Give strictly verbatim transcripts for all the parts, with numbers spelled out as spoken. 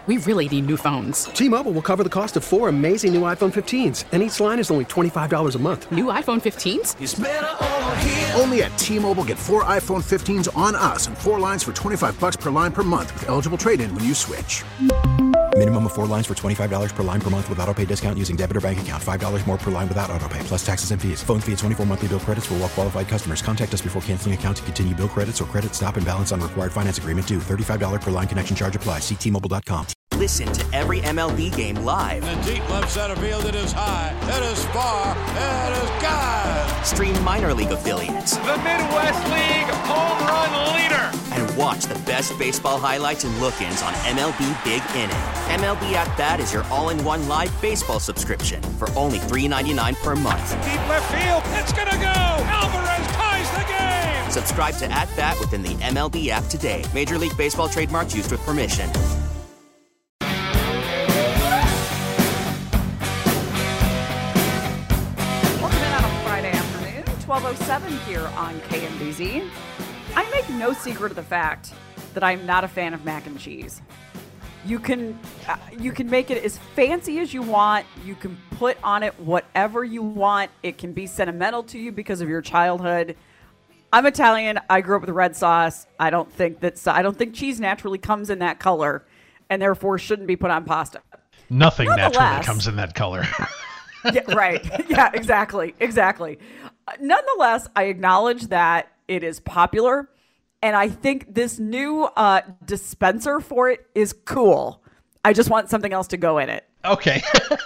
We really need new phones. T-Mobile will cover the cost of four amazing new iPhone fifteens, and each line is only twenty-five dollars a month. New iPhone fifteens? It's better over here. Only at T-Mobile, get four iPhone fifteens on us and four lines for twenty-five dollars per line per month with eligible trade-in when you switch. Minimum of four lines for twenty-five dollars per line per month with autopay discount using debit or bank account. five dollars more per line without autopay, plus taxes and fees. Phone fee at twenty-four monthly bill credits for well-qualified customers. Contact us before canceling account to continue bill credits or credit stop and balance on required finance agreement due. thirty-five dollars per line connection charge applies. See T Mobile dot com. Listen to every M L B game live. In the deep left center field, it is high, it is far, it is gone. Stream minor league affiliates. The Midwest League home run leader. And watch the best baseball highlights and look-ins on M L B Big Inning. M L B At Bat is your all-in-one live baseball subscription for only three dollars and ninety-nine cents per month. Deep left field, it's gonna go. Alvarez ties the game. Subscribe to At Bat within the M L B app today. Major League Baseball trademarks used with permission. twelve oh seven here on K M D Z. I make no secret of the fact that I'm not a fan of mac and cheese. You can uh, you can make it as fancy as you want. You can put on it whatever you want. It can be sentimental to you because of your childhood. I'm Italian. I grew up with red sauce. I don't think that I don't think cheese naturally comes in that color, and therefore shouldn't be put on pasta. Nothing naturally comes in that color. Yeah, right. Yeah, exactly. Exactly. Uh, nonetheless, I acknowledge that it is popular, and I think this new uh, dispenser for it is cool. I just want something else to go in it. Okay.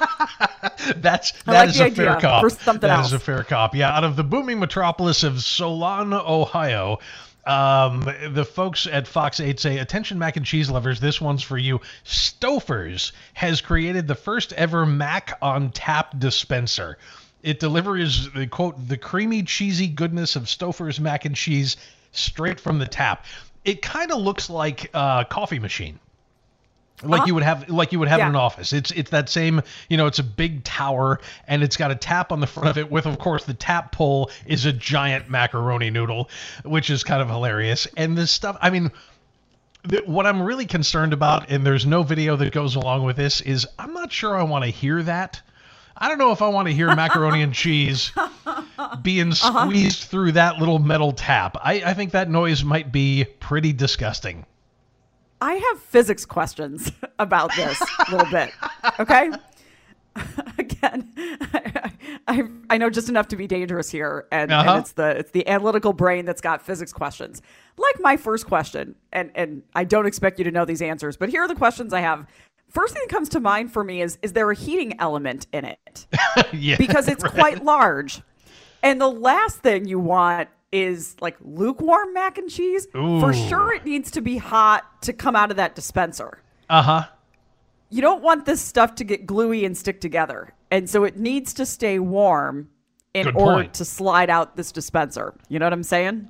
That's that like is a fair cop. For something that else. is a fair cop. Yeah, out of the booming metropolis of Solon, Ohio, um, the folks at Fox eight say, attention mac and cheese lovers, this one's for you. Stouffer's has created the first ever Mac on Tap dispenser. It delivers, the quote, the creamy, cheesy goodness of Stouffer's mac and cheese straight from the tap. It kind of looks like a coffee machine. Like uh-huh. you would have, like you would have yeah. in an office. It's it's that same, you know, it's a big tower and it's got a tap on the front of it with, of course, the tap pull is a giant macaroni noodle, which is kind of hilarious. And this stuff, I mean, th- what I'm really concerned about, and there's no video that goes along with this, is I'm not sure I want to hear that. I don't know if I want to hear macaroni and cheese being squeezed uh-huh. through that little metal tap. I, I think that noise might be pretty disgusting. I have physics questions about this a little bit, okay? Again, I, I I know just enough to be dangerous here, and, uh-huh. and it's the it's the analytical brain that's got physics questions. Like my first question, and, and I don't expect you to know these answers, but here are the questions I have. First thing that comes to mind for me is, is there a heating element in it? Yeah, because it's right. quite large. And the last thing you want is like lukewarm mac and cheese. Ooh. For sure it needs to be hot to come out of that dispenser. Uh-huh. You don't want this stuff to get gluey and stick together. And so it needs to stay warm in Good order point. to slide out this dispenser. You know what I'm saying?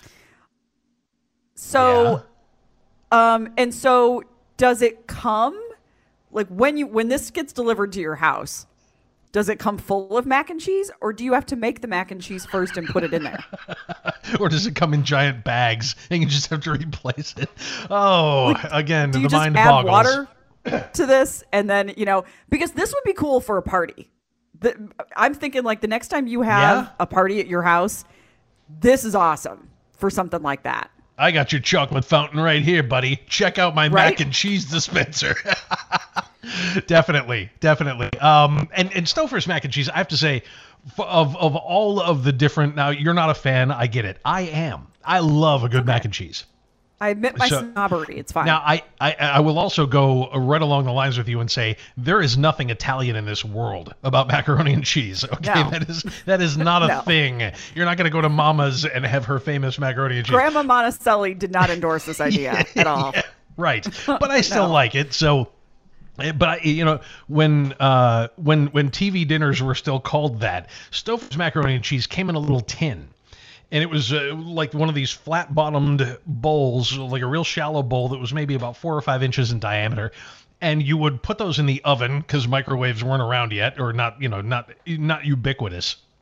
So, yeah. um, and so does it come, like when you, when this gets delivered to your house, does it come full of mac and cheese, or do you have to make the mac and cheese first and put it in there? Or does it come in giant bags and you just have to replace it? Oh, like, again, do the you just mind add boggles. Water to this, and then, you know, because this would be cool for a party. The, I'm thinking like the next time you have Yeah. a party at your house, this is awesome for something like that. I got your chocolate fountain right here, buddy. Check out my Right? mac and cheese dispenser. Definitely, definitely. Um, and, and Stouffer's mac and cheese, I have to say, f- of of all of the different, now you're not a fan, I get it. I am. I love a good Okay. mac and cheese. I admit my So- snobbery. It's fine. Now, I, I, I will also go right along the lines with you and say there is nothing Italian in this world about macaroni and cheese. Okay, No. that is that is not a No. thing. You're not going to go to Mama's and have her famous macaroni and cheese. Grandma Monticelli did not endorse this idea at all. Yeah, right, but I still No. like it. So, but I, you know, when uh, when when T V dinners were still called that, Stouffer's macaroni and cheese came in a little tin. And it was uh, like one of these flat-bottomed bowls, like a real shallow bowl that was maybe about four or five inches in diameter. And you would put those in the oven because microwaves weren't around yet, or not, you know, not not ubiquitous.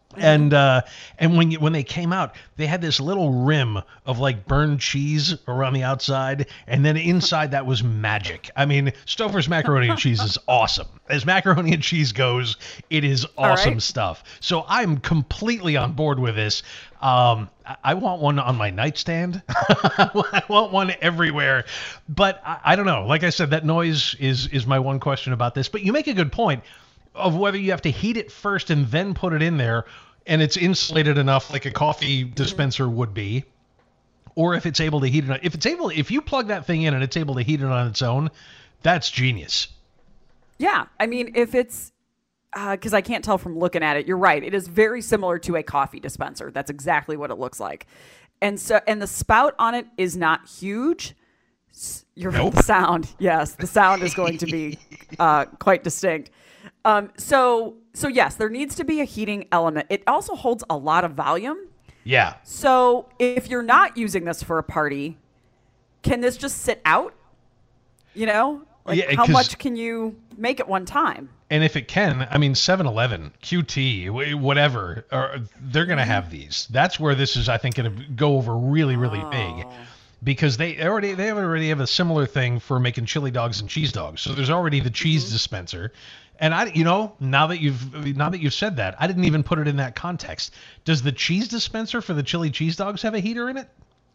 And uh, and when you, when they came out, they had this little rim of like burned cheese around the outside, and then inside that was magic. I mean, Stouffer's macaroni and cheese is awesome. As macaroni and cheese goes, it is awesome right. stuff. So I'm completely on board with this. Um, I, I want one on my nightstand. I want one everywhere. But I, I don't know. Like I said, that noise is is my one question about this. But you make a good point of whether you have to heat it first and then put it in there, and it's insulated enough like a coffee dispenser would be, or if it's able to heat it. If it's able, if you plug that thing in and it's able to heat it on its own, that's genius. Yeah, I mean, if it's because uh, I can't tell from looking at it, you're right. It is very similar to a coffee dispenser. That's exactly what it looks like, and so and the spout on it is not huge. You're nope. The sound, yes, the sound is going to be uh, quite distinct. Um, so, so yes, there needs to be a heating element. It also holds a lot of volume. Yeah. So if you're not using this for a party, can this just sit out? You know, like yeah, how much can you make at one time? And if it can, I mean, seven eleven, Q T, whatever, or they're going to have these. That's where this is, I think, going to go over really, really oh. big. Because they already they already have a similar thing for making chili dogs and cheese dogs. So there's already the cheese mm-hmm. dispenser. And I, you know, now that you've now that you've said that, I didn't even put it in that context. Does the cheese dispenser for the chili cheese dogs have a heater in it?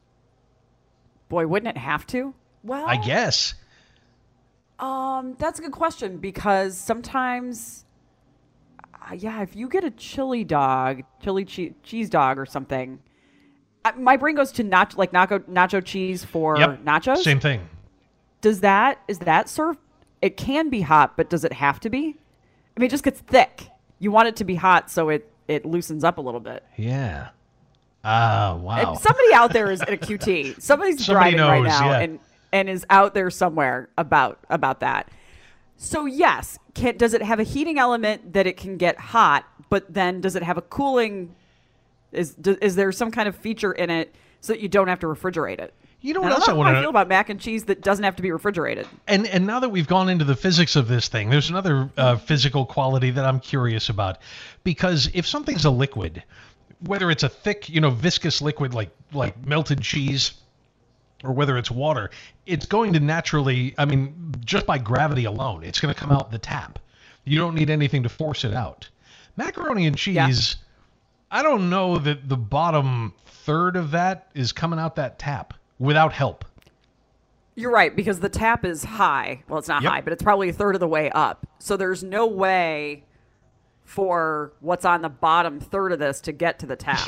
Boy, wouldn't it have to? Well, I guess. Um, that's a good question because sometimes, uh, yeah, if you get a chili dog, chili che- cheese dog or something, uh, my brain goes to nacho, like nacho nacho cheese for yep, nachos. Same thing. Does that is that served? It can be hot, but does it have to be? I mean, it just gets thick. You want it to be hot so it, it loosens up a little bit. Yeah. Ah, uh, wow. And somebody out there is at a Q T. Somebody's Somebody driving knows, right now yeah. and, and is out there somewhere about about that. So yes, can, does it have a heating element that it can get hot, but then does it have a cooling? Is do, is there some kind of feature in it so that you don't have to refrigerate it? You know what and else I, I want to know? I feel about mac and cheese that doesn't have to be refrigerated. And and now that we've gone into the physics of this thing, there's another uh, physical quality that I'm curious about. Because if something's a liquid, whether it's a thick, you know, viscous liquid like like melted cheese, or whether it's water, it's going to naturally, I mean, just by gravity alone, it's going to come out the tap. You don't need anything to force it out. Macaroni and cheese, yeah. I don't know that the bottom third of that is coming out that tap without help. You're right, because the tap is high. Well, it's not yep. high, but it's probably a third of the way up. So there's no way for what's on the bottom third of this to get to the tap.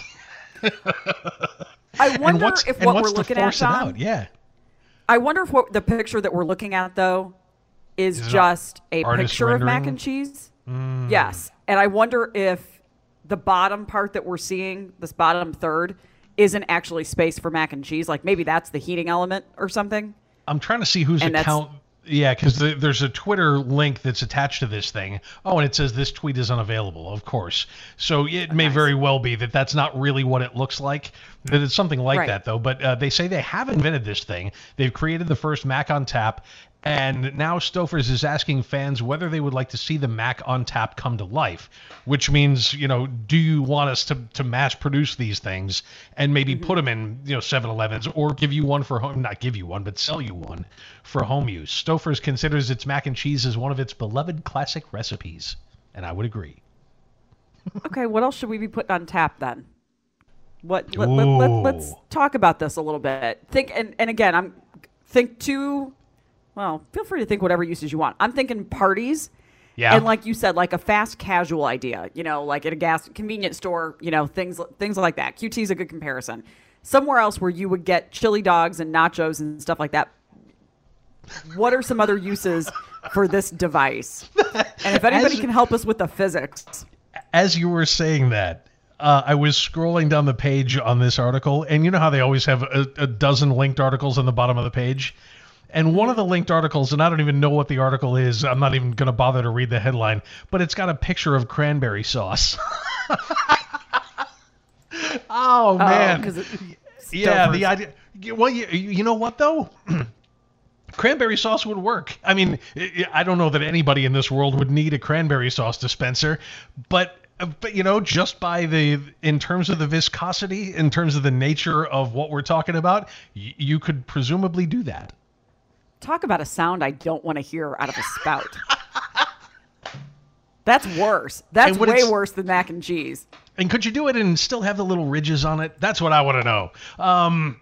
I wonder if what we're looking at, John, yeah. I wonder if what the picture that we're looking at, though, is, is just a picture rendering? of mac and cheese. Mm. Yes. And I wonder if the bottom part that we're seeing, this bottom third, isn't actually space for mac and cheese. Like maybe that's the heating element or something. I'm trying to see whose and account. Yeah, because the, there's a Twitter link that's attached to this thing. Oh, and it says this tweet is unavailable, of course. So it may nice. very well be that that's not really what it looks like. That it's something like right. that, though. But uh, they say they have invented this thing. They've created the first Mac on Tap. And now Stouffer's is asking fans whether they would like to see the Mac on Tap come to life, which means, you know, do you want us to, to mass produce these things and maybe mm-hmm. put them in, you know, seven elevens or give you one for home, not give you one, but sell you one for home use. Stouffer's considers its mac and cheese as one of its beloved classic recipes. And I would agree. Okay, what else should we be putting on tap then? What let, let, let, let's talk about this a little bit. Think and, and again, I'm think two Well, feel free to think whatever uses you want. I'm thinking parties. Yeah. And like you said, like a fast casual idea, you know, like at a gas convenience store, you know, things things like that. Q T is a good comparison. Somewhere else where you would get chili dogs and nachos and stuff like that. What are some other uses for this device? And if anybody as, can help us with the physics. As you were saying that, uh, I was scrolling down the page on this article, and you know how they always have a, a dozen linked articles on the bottom of the page? And one of the linked articles, and I don't even know what the article is, I'm not even going to bother to read the headline, but it's got a picture of cranberry sauce. oh, man. Oh, it yeah, the idea. Well, you, you know what, though? Cranberry sauce would work. I mean, I don't know that anybody in this world would need a cranberry sauce dispenser, but But, you know, just by the, in terms of the viscosity, in terms of the nature of what we're talking about, y- you could presumably do that. Talk about a sound I don't want to hear out of a spout. That's worse. That's way worse than mac and cheese. And could you do it and still have the little ridges on it? That's what I want to know. Um,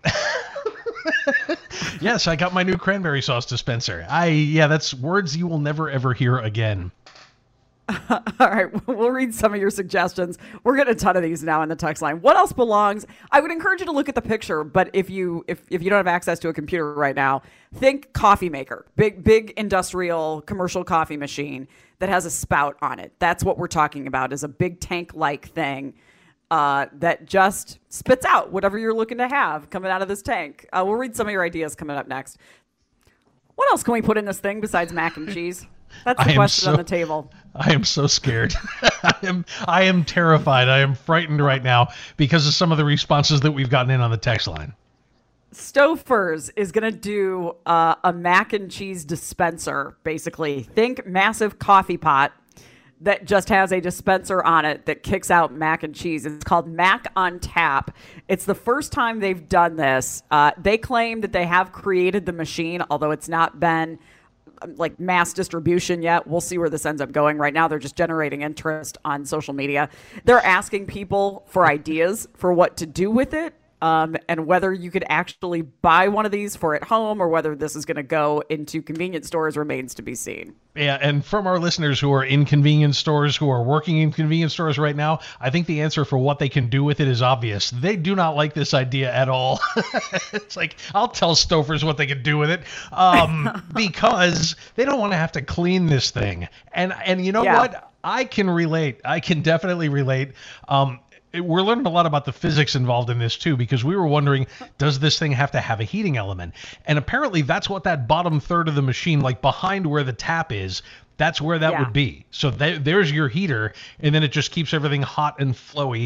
yes, I got my new cranberry sauce dispenser. I, yeah, that's words you will never, ever hear again. All right, we'll read some of your suggestions. We're getting a ton of these now in the text line. What else belongs? I would encourage you to look at the picture, but if you if, if you don't have access to a computer right now, think coffee maker, big big industrial commercial coffee machine that has a spout on it. That's what we're talking about, is a big tank-like thing uh, that just spits out whatever you're looking to have coming out of this tank. Uh, we'll read some of your ideas coming up next. What else can we put in this thing besides mac and cheese? That's the I question so, on the table. I am so scared. I am I am terrified. I am frightened right now because of some of the responses that we've gotten in on the text line. Stofers is going to do uh, a mac and cheese dispenser, basically. Think massive coffee pot that just has a dispenser on it that kicks out mac and cheese. It's called Mac on Tap. It's the first time they've done this. Uh, they claim that they have created the machine, although it's not been like mass distribution yet. We'll see where this ends up going. Right now, they're just generating interest on social media. They're asking people for ideas for what to do with it. Um, and whether you could actually buy one of these for at home or whether this is going to go into convenience stores remains to be seen. Yeah, and from our listeners who are in convenience stores, who are working in convenience stores right now, I think the answer for what they can do with it is obvious. They do not like this idea at all. It's like, I'll tell Stofers what they can do with it, um, because they don't want to have to clean this thing. And, and you know yeah. what? I can relate. I can definitely relate. Um, We're learning a lot about the physics involved in this, too, because we were wondering, does this thing have to have a heating element? And apparently that's what that bottom third of the machine, like behind where the tap is, that's where that yeah. would be. So th- there's your heater, and then it just keeps everything hot and flowy.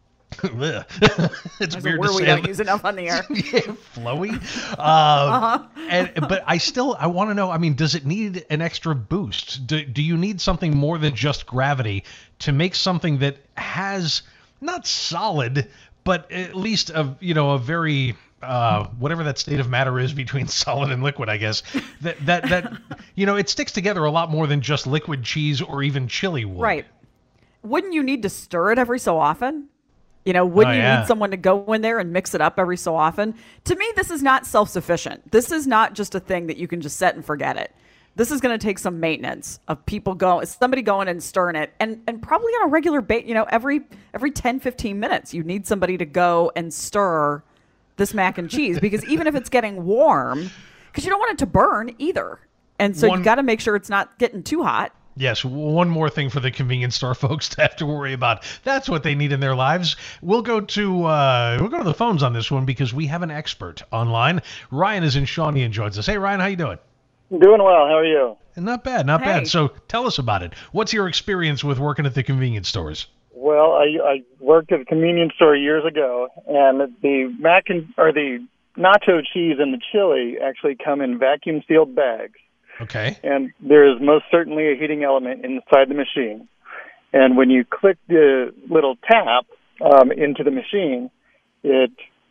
It's There's weird a word to say. We don't use enough on the air. Yeah, flowy. Uh, uh-huh. and, but I still, I want to know, I mean, does it need an extra boost? Do, do you need something more than just gravity to make something that has... not solid, but at least a you know a very uh, whatever that state of matter is between solid and liquid, I guess that that that you know it sticks together a lot more than just liquid cheese or even chili would. Right? Wouldn't you need to stir it every so often? You know, wouldn't oh, you yeah. need someone to go in there and mix it up every so often? To me, this is not self-sufficient. This is not just a thing that you can just set and forget it. This is going to take some maintenance of people go, somebody going and stirring it, and and probably on a regular bait. You know, every every ten, fifteen minutes, you need somebody to go and stir this mac and cheese, because even if it's getting warm, because you don't want it to burn either, and so One, you got to make sure it's not getting too hot. Yes, one more thing for the convenience store folks to have to worry about. That's what they need in their lives. We'll go to uh, we'll go to the phones on this one because we have an expert online. Ryan is in Shawnee and joins us. Hey, Ryan, how you doing? Doing well. How are you? Not bad, not hey. bad. So tell us about it. What's your experience with working at the convenience stores? Well, I, I worked at a convenience store years ago, and the mac and or the nacho cheese and the chili actually come in vacuum sealed bags. Okay. And there is most certainly a heating element inside the machine. And when you click the little tap um, into the machine, it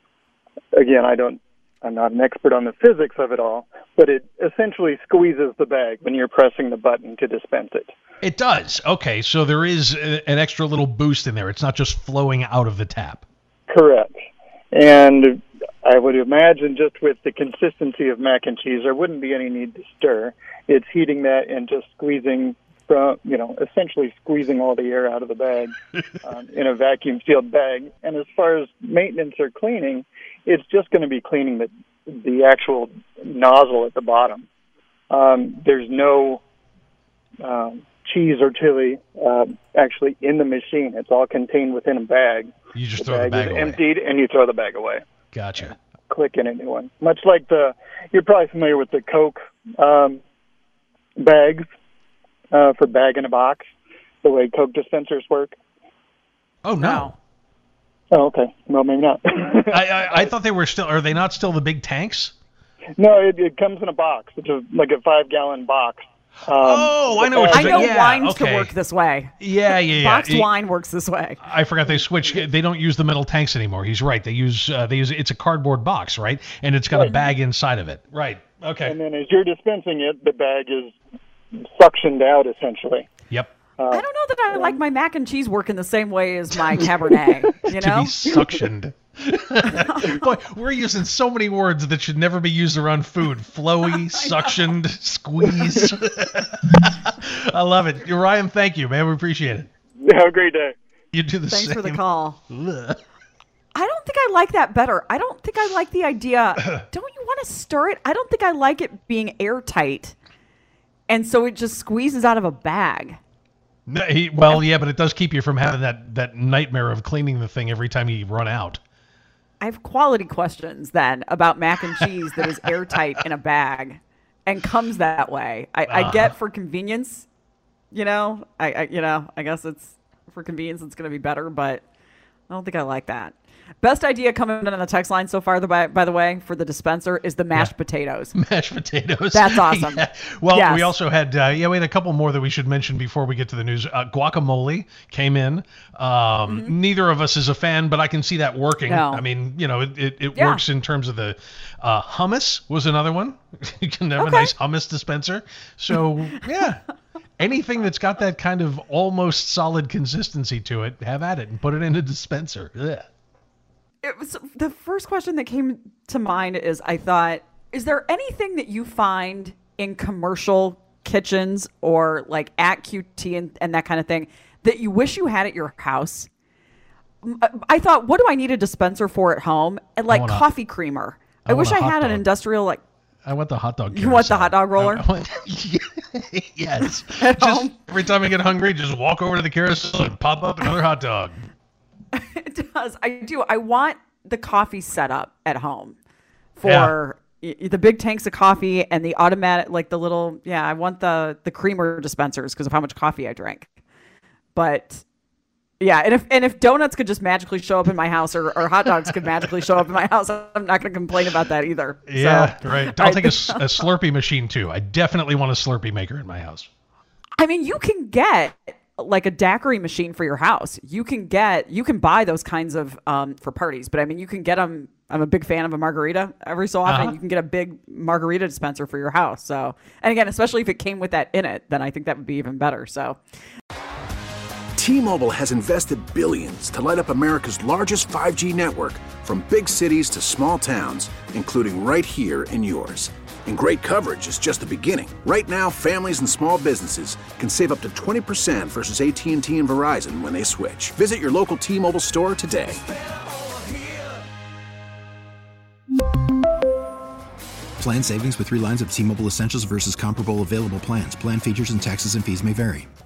again, I don't. I'm not an expert on the physics of it all, but it essentially squeezes the bag when you're pressing the button to dispense it. It does. Okay, so there is a, an extra little boost in there. It's not just flowing out of the tap. Correct. And I would imagine just with the consistency of mac and cheese, there wouldn't be any need to stir. It's heating that and just squeezing, from, you know, essentially squeezing all the air out of the bag um, in a vacuum-sealed bag. And as far as maintenance or cleaning, it's just going to be cleaning the the actual nozzle at the bottom. Um, there's no um, cheese or chili uh, actually in the machine. It's all contained within a bag. You just the throw bag the bag is away. emptied, and you throw the bag away. Gotcha. Click in a new one. Much like the, you're probably familiar with the Coke um, bags uh, for bag in a box, the way Coke dispensers work. Oh, no. Oh, okay. Well, maybe not. I, I I thought they were still. Are they not still the big tanks? No, it, it comes in a box. It's a, like a five-gallon box. Um, oh, I know what I you're know saying. Yeah, wines okay. to work this way. Yeah, yeah, yeah. Boxed It- wine works this way. I forgot they switched. They don't use the metal tanks anymore. He's right. They use uh, they use it's a cardboard box, right? And it's got Right. a bag inside of it. Right. Okay. And then as you're dispensing it, the bag is suctioned out essentially. Yep. Uh, I don't know that I like my mac and cheese working the same way as my Cabernet. You To know, be suctioned. Boy, we're using so many words that should never be used around food. Flowy, suctioned, squeeze. I love it. Ryan, thank you, man. We appreciate it. Have a great day. You do the Thanks same. for the call. Ugh. I don't think I like that better. I don't think I like the idea. Don't you want to stir it? I don't think I like it being airtight, and so it just squeezes out of a bag. No, he, well, yeah, but it does keep you from having that, that nightmare of cleaning the thing every time you run out. I have quality questions then about mac and cheese that is airtight in a bag and comes that way. I, I Uh-huh. get for convenience, you know. I, I you know I guess it's for convenience. It's going to be better, but I don't think I like that. Best idea coming in on the text line so far, the, by, by the way, for the dispenser is the mashed Yeah. potatoes. Mashed potatoes. That's awesome. Yeah. Well, Yes. we also had, uh, yeah, we had a couple more that we should mention before we get to the news. Uh, guacamole came in. Um, mm-hmm. Neither of us is a fan, but I can see that working. No. I mean, you know, it, it, it Yeah. works in terms of the uh, hummus was another one. You can have Okay. a nice hummus dispenser. So, yeah. Anything that's got that kind of almost solid consistency to it, have at it and put it in a dispenser. Ugh. It was the first question that came to mind is I thought, is there anything that you find in commercial kitchens or like at Q T and, and that kind of thing that you wish you had at your house? M- I thought, what do I need a dispenser for at home? And like want a- coffee creamer. I, I wish want I a hot had an dog. industrial like. I want the hot dog. You want the carousel. hot dog roller? I- I want- yes. At Just home? every time I get hungry, just walk over to the carousel and pop up another hot dog. It does. I do. I want the coffee setup at home for y- the big tanks of coffee and the automatic, like the little, yeah, I want the, the creamer dispensers because of how much coffee I drink. But yeah, and if and if donuts could just magically show up in my house or, or hot dogs could magically show up in my house, I'm not going to complain about that either. Yeah, So, right. I'll I- take a, s- a Slurpee machine too. I definitely want a Slurpee maker in my house. I mean, you can get like a daiquiri machine for your house. You can get, you can buy those kinds of um, for parties, but I mean, you can get them. I'm a big fan of a margarita. Every so often, Uh-huh. you can get a big margarita dispenser for your house. So, and again, especially if it came with that in it, then I think that would be even better. So, T-Mobile has invested billions to light up America's largest five G network, from big cities to small towns, including right here in yours. And great coverage is just the beginning. Right now, families and small businesses can save up to twenty percent versus A T and T and Verizon when they switch. Visit your local T-Mobile store today. Plan savings with three lines of T-Mobile Essentials versus comparable available plans. Plan features and taxes and fees may vary.